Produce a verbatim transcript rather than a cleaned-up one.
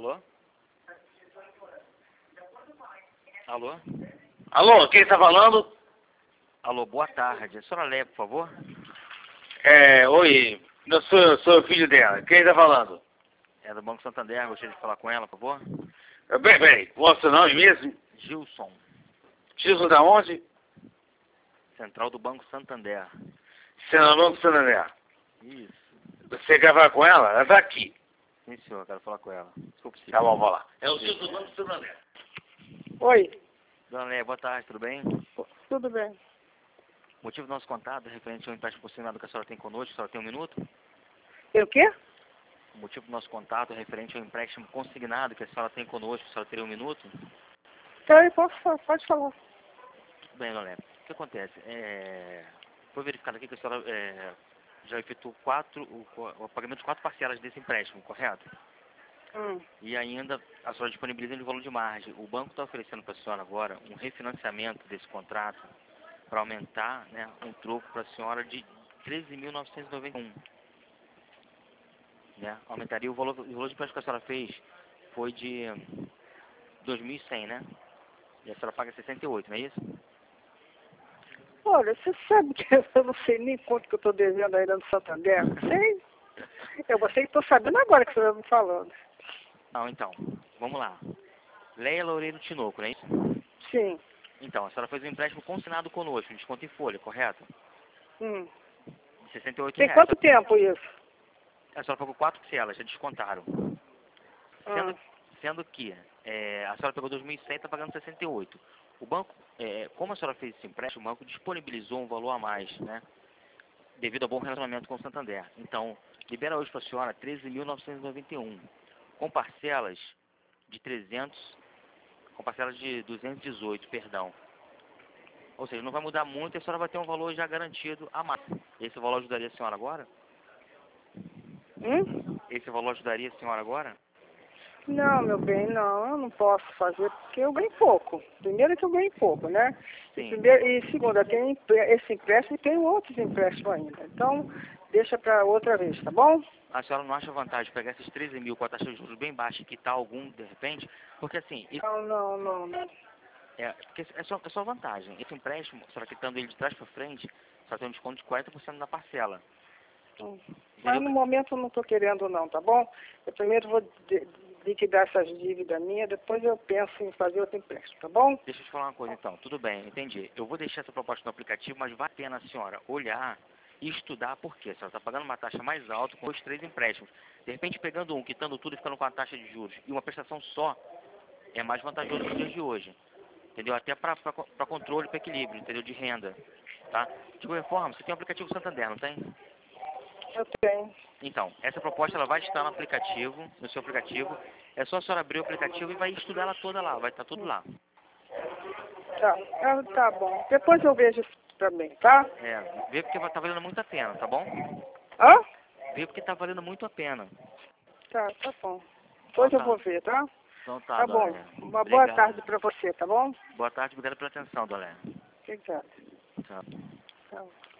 Alô? Alô? Alô, quem está falando? Alô, boa tarde. A senhora Lé, por favor? É, oi, eu sou, sou o filho dela. Quem está falando? É do Banco Santander, gostaria de falar com ela, por favor? Bem, bem, qual é o seu nome mesmo? Gilson, Gilson da onde? central do Banco Santander. Senador do Santander. Isso. Você quer falar com ela? Ela está aqui. Sim, senhor, quero falar com ela. Desculpe, sim. Tá bom, vamos lá. É o Gilson do Banco Santander. Oi, Dona Lé, boa tarde, tudo bem? tudo bem? O motivo do nosso contato é referente ao empréstimo consignado que a senhora tem conosco. A senhora tem um minuto? Eu o quê? O motivo do nosso contato é referente ao empréstimo consignado que a senhora tem conosco. A senhora teria um minuto? Então, eu posso, fa- pode falar. Tudo bem, Dona Lé. O que acontece? É... Foi verificado aqui que a senhora é... já efetuou quatro, o, o pagamento de quatro parcelas desse empréstimo, correto? Hum. E ainda a senhora disponibiliza de valor de margem. O banco está oferecendo para a senhora agora um refinanciamento desse contrato para aumentar, né, um troco para a senhora de treze mil novecentos e noventa e um. Né? Aumentaria o valor, o valor de empréstimo que a senhora fez foi de dois mil e cem, né? E a senhora paga sessenta e oito, não é isso? Olha, você sabe que eu não sei nem quanto que eu estou devendo ainda no Santander? Não sei. Eu você que estou sabendo agora que você está me falando. Não, então, vamos lá. Leia Loureiro Tinoco, não é isso? Sim. Então, a senhora fez um empréstimo consignado conosco, desconto em folha, correto? Hum. De sessenta e oito Tem reais. quanto tempo isso? A senhora pagou quatro parcelas, já descontaram. Sendo, Ah. sendo que é, a senhora pegou dois mil e cem e está pagando sessenta e oito. O banco, é, como a senhora fez esse empréstimo, o banco disponibilizou um valor a mais, né? Devido ao bom relacionamento com o Santander. Então, libera hoje para a senhora treze mil novecentos e noventa e um, com parcelas de trezentos, com parcelas de duzentos e dezoito, perdão. Ou seja, não vai mudar muito e a senhora vai ter um valor já garantido a mais. Esse valor ajudaria a senhora agora? Hum? Esse valor ajudaria a senhora agora? Não, meu bem, não, eu não posso fazer porque eu ganho pouco. Primeiro que eu ganho pouco, né? E, Sim. primeiro, e segundo, eu tenho empre- esse empréstimo e tenho outros empréstimos ainda. Então, deixa para outra vez, tá bom? A senhora não acha vantagem pegar esses treze mil com a taxa de juros bem baixa e quitar algum de repente? Porque assim, isso Não, não, não, não. é, porque é, só, é só vantagem. Esse empréstimo, a senhora quitando ele de trás para frente, só tem um desconto de quarenta por cento na parcela. Hum. Mas Entendeu? no momento eu não estou querendo não, tá bom? Eu primeiro vou de- liquidar essas dívidas minhas, depois eu penso em fazer outro empréstimo, tá bom? Deixa eu te falar uma coisa então. Tudo bem, entendi. Eu vou deixar essa proposta no aplicativo, mas vale a pena a senhora olhar e estudar por quê. A senhora está pagando uma taxa mais alta com os três empréstimos. De repente, pegando um, quitando tudo e ficando com a taxa de juros e uma prestação só, é mais vantajoso nos dias de hoje. Entendeu? Até para controle, para equilíbrio, entendeu? De renda. Tá? De qualquer forma, você tem o aplicativo Santander, não tem? Eu tenho. Então, essa proposta ela vai estar no aplicativo, no seu aplicativo. É só a senhora abrir o aplicativo e vai estudar ela toda lá, vai estar tudo lá. Tá, ah, tá bom. Depois eu vejo isso também, tá? É, vê porque tá valendo muito a pena, tá bom? Hã? Vê porque tá valendo muito a pena. Tá, tá bom. Então Depois eu tá. vou ver, tá? Então tá, Tá dona bom. Léa. Uma boa Obrigado. tarde pra você, tá bom? Boa tarde, obrigado pela atenção, dona Léa. Obrigada. Tchau. Tchau.